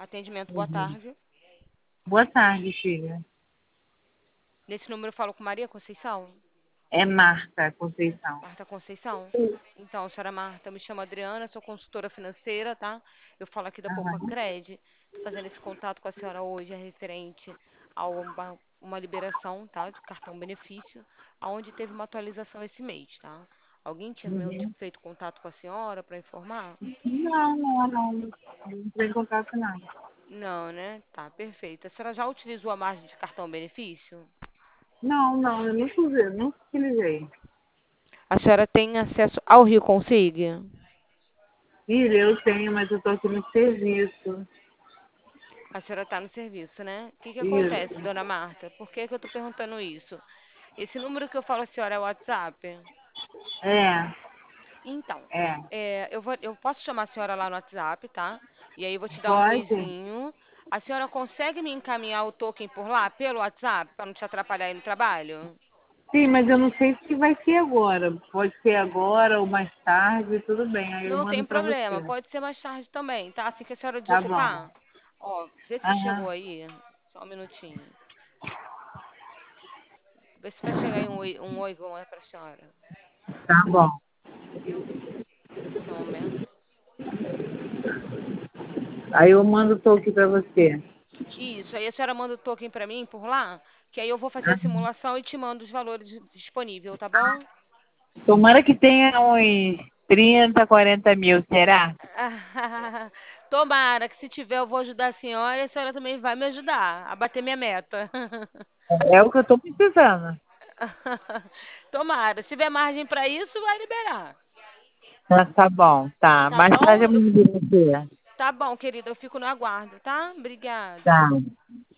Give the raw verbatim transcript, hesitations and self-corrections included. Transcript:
Atendimento, boa Uhum. tarde. Boa tarde, filha. Nesse número eu falo com Maria Conceição? É Marta Conceição. Marta Conceição? Então, senhora Marta, eu me chamo Adriana, sou consultora financeira, tá? Eu falo aqui da Poupa Aham. Cred. Tô fazendo esse contato com a senhora hoje, é referente a uma, uma liberação, tá? De cartão benefício, aonde teve uma atualização esse mês, tá? Alguém tinha meu- Uhum. feito contato com a senhora para informar? Não, não, não. Não entrei em contato, não. Não, né? Tá, perfeito. A senhora já utilizou a margem de cartão benefício? Não, não, eu nunca usei, nunca utilizei. A senhora tem acesso ao Rio Consiga? Filha, eu tenho, mas eu tô aqui no serviço. A senhora está no serviço, né? O que que acontece, Isso. dona Marta? Por que que eu estou perguntando isso? Esse número que eu falo, a senhora, é o WhatsApp? É, Então, é. é, eu vou, eu posso chamar a senhora lá no WhatsApp, tá? E aí eu vou te dar um Pode? oizinho. A senhora consegue me encaminhar o token por lá, pelo WhatsApp, para não te atrapalhar aí no trabalho? Sim, mas eu não sei se vai ser agora. Pode ser agora ou mais tarde, tudo bem. Aí eu Não tem mando pra problema, você. pode ser mais tarde também, tá? Assim que a senhora Tá bom. desocupar. Ó, vê se chegou Aham. aí. Só um minutinho. Vê se vai chegar aí um oi, um oi igual é pra senhora. Tá bom. Só um momento. Aí eu mando o toque pra você. Isso, aí a senhora manda o token pra mim por lá, que aí eu vou fazer a Aham. simulação e te mando os valores disponíveis, tá bom? Tomara que tenha uns trinta, quarenta mil, será? Tomara que se tiver eu vou ajudar a senhora e a senhora também vai me ajudar a bater minha meta. É o que eu tô precisando. Tomara, se tiver margem pra isso, vai liberar. Ah, tá bom, tá. Tá Mais tarde bom? eu Eu- mando pra você. tá bom, querida, eu fico no aguardo, tá? Obrigada. Tá.